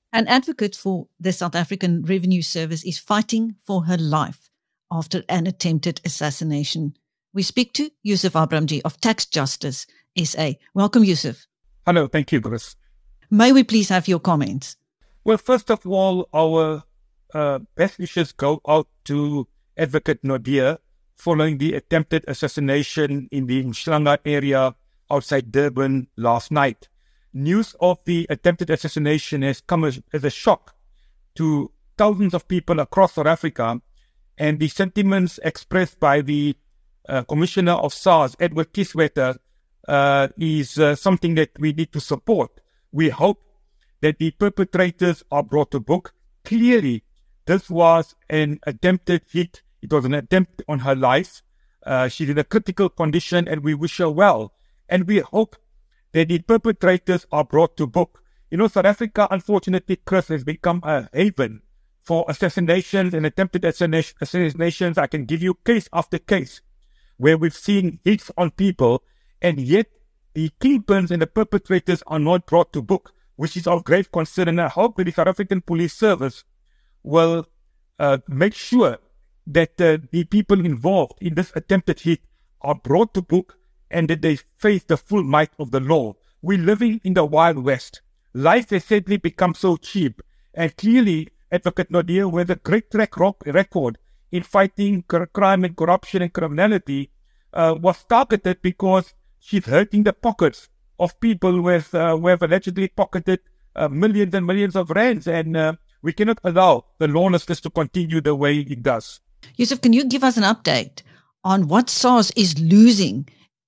An advocate for the South African Revenue Service is fighting for her life after an attempted assassination. We speak to Yusuf Abramji of Tax Justice SA. Welcome, Yusuf. Hello, thank you, Chris. May we please have your comments? Well, first of all, our best wishes go out to Advocate Naudé following the attempted assassination in the Umhlanga area outside Durban last night. News of the attempted assassination has come as a shock to thousands of people across South Africa, and the sentiments expressed by the Commissioner of SARS, Edward Kieswetter, is something that we need to support. We hope that the perpetrators are brought to book. Clearly, this was an attempted hit. It was an attempt on her life. She's in a critical condition, and we wish her well. And we hope that the perpetrators are brought to book. You know, South Africa, unfortunately, Chris, has become a haven for assassinations and attempted assassinations. I can give you case after case where we've seen hits on people, and yet the kingpins and the perpetrators are not brought to book, which is of great concern. And I hope that the South African Police Service will make sure that the people involved in this attempted hit are brought to book and that they face the full might of the law. We're living in the Wild West. Life has sadly become so cheap. And clearly, Advocate Naudé, with a great track record in fighting crime and corruption and criminality, was targeted because she's hurting the pockets of people who have allegedly pocketed millions and millions of rands. And we cannot allow the lawlessness to continue the way it does. Yusuf, can you give us an update on what SARS is losing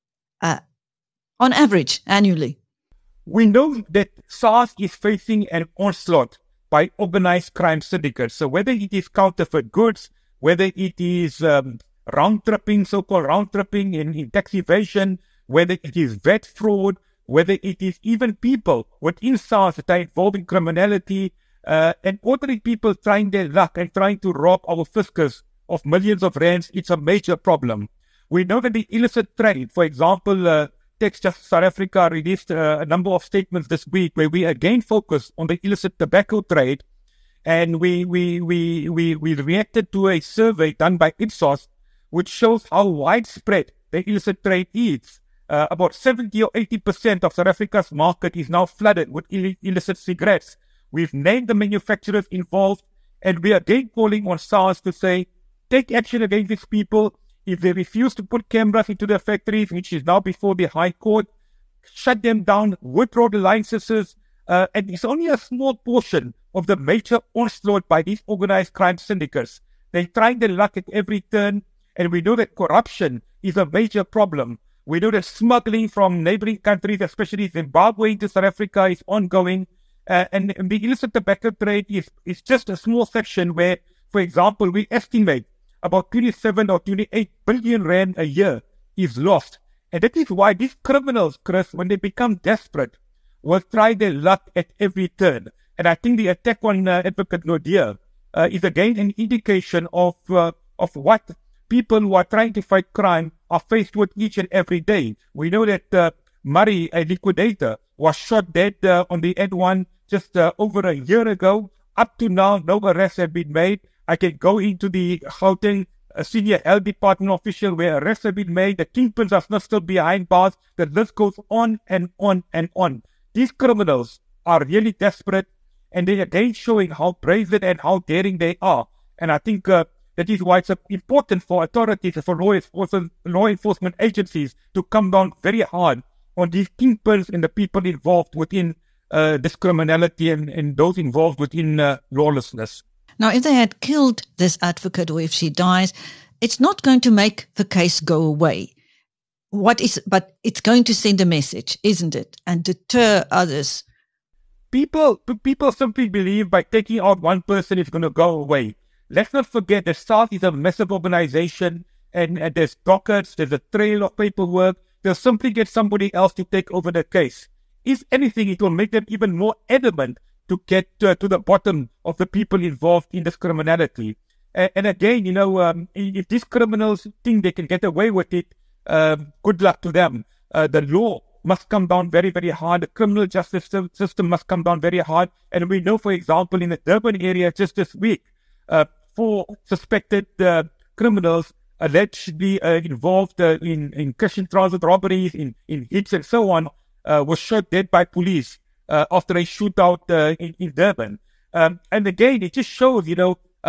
on average annually? We know that SARS is facing an onslaught by organized crime syndicates. So whether it is counterfeit goods, whether it is round-tripping, so-called round-tripping in tax evasion, whether it is VAT fraud, whether it is even people within SARS that are involved in criminality, and ordinary people trying their luck and trying to rob our fiscus of millions of rands, it's a major problem. We know that the illicit trade, for example, Tax Justice South Africa released a number of statements this week where we again focus on the illicit tobacco trade, and we reacted to a survey done by Ipsos, which shows how widespread the illicit trade is. About 70 or 80% of South Africa's market is now flooded with illicit cigarettes. We've named the manufacturers involved, and we are again calling on SARS to say, take action against these people. If they refuse to put cameras into their factories, which is now before the High Court, shut them down, withdraw the licenses, and it's only a small portion of the major onslaught by these organized crime syndicates. They're trying their luck at every turn, and we know that corruption is a major problem. We know that smuggling from neighboring countries, especially Zimbabwe, into South Africa is ongoing, and the illicit tobacco trade is just a small section where, for example, we estimate about 27 or 28 billion rand a year is lost. And that is why these criminals, Chris, when they become desperate, will try their luck at every turn. And I think the attack on Advocate Naudé is again an indication of what people who are trying to fight crime are faced with each and every day. We know that Murray, a liquidator, was shot dead on the N1 just over a year ago. Up to now, no arrests have been made. I can go into the Gauteng senior health department official where arrests have been made. The kingpins are still behind bars. The list goes on and on and on. These criminals are really desperate, and they are again showing how brazen and how daring they are. And I think that is why it's important for authorities and for law enforcement agencies to come down very hard on these kingpins and the people involved within this criminality and those involved within lawlessness. Now, if they had killed this advocate or if she dies, it's not going to make the case go away. But it's going to send a message, isn't it? And deter others. People simply believe by taking out one person it's going to go away. Let's not forget that SARS is a massive organization, and there's dockets, there's a trail of paperwork. They'll simply get somebody else to take over the case. If anything, it will make them even more adamant to get to the bottom of the people involved in this criminality. And again, if these criminals think they can get away with it, good luck to them. The law must come down very, very hard. The criminal justice system must come down very hard. And we know, for example, in the Durban area just this week, 4 suspected criminals allegedly involved in cash in transit robberies, in hits and so on, was shot dead by police after a shootout in Durban. And again, it just shows, we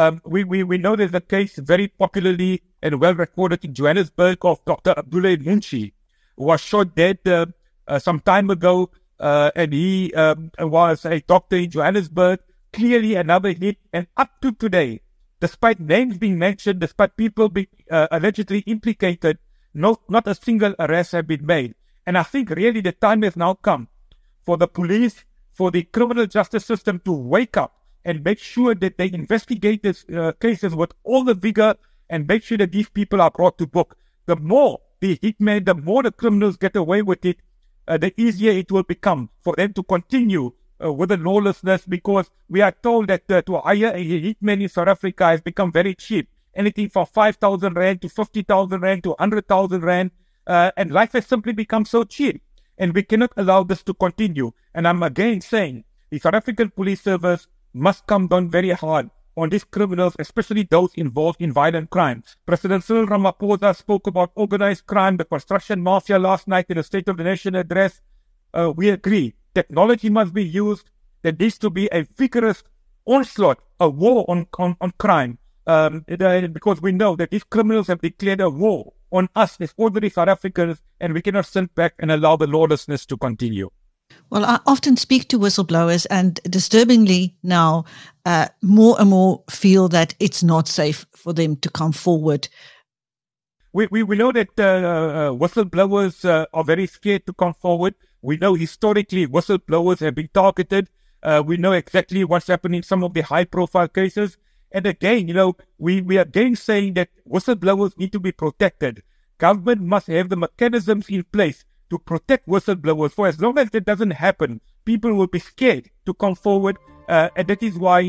know there's a case very popularly and well recorded in Johannesburg of Dr. Abdullah Munshi, who was shot dead some time ago, and he was a doctor in Johannesburg. Clearly another hit, and up to today, despite names being mentioned, despite people being allegedly implicated, not a single arrest has been made. And I think really the time has now come for the police, for the criminal justice system to wake up and make sure that they investigate these cases with all the vigor and make sure that these people are brought to book. The more the hitmen, the more the criminals get away with it, the easier it will become for them to continue with the lawlessness, because we are told that to hire a hitman in South Africa has become very cheap. Anything from 5,000 Rand to 50,000 Rand to 100,000 Rand. And life has simply become so cheap. And we cannot allow this to continue. And I'm again saying the South African Police Service must come down very hard on these criminals, especially those involved in violent crime. President Cyril Ramaphosa spoke about organized crime, the construction mafia last night in the State of the Nation address. We agree. Technology must be used. There needs to be a vigorous onslaught, a war on crime. Because we know that these criminals have declared a war on us as ordinary South Africans, and we cannot sit back and allow the lawlessness to continue. Well, I often speak to whistleblowers, and disturbingly now, more and more feel that it's not safe for them to come forward. We know that whistleblowers are very scared to come forward. We know historically whistleblowers have been targeted. We know exactly what's happening in some of the high-profile cases. And again, we are again saying that whistleblowers need to be protected. Government must have the mechanisms in place to protect whistleblowers. For as long as that doesn't happen, people will be scared to come forward. And that is why,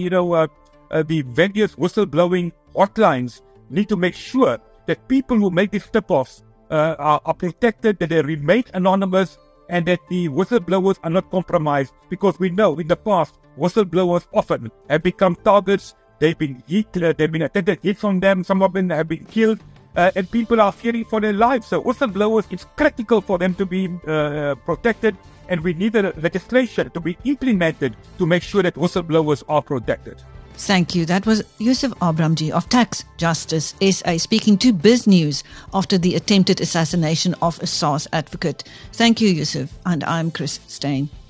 the various whistleblowing hotlines need to make sure that people who make these tip-offs are protected, that they remain anonymous, and that the whistleblowers are not compromised. Because we know in the past, whistleblowers often have become targets. They've been hit, they've been attempted hits on them, some of them have been killed, and people are fearing for their lives. So whistleblowers, it's critical for them to be protected, and we need the legislation to be implemented to make sure that whistleblowers are protected. Thank you. That was Yusuf Abramjee of Tax Justice SA speaking to Biz News after the attempted assassination of a SARS advocate. Thank you, Yusuf, and I'm Chris Steyn.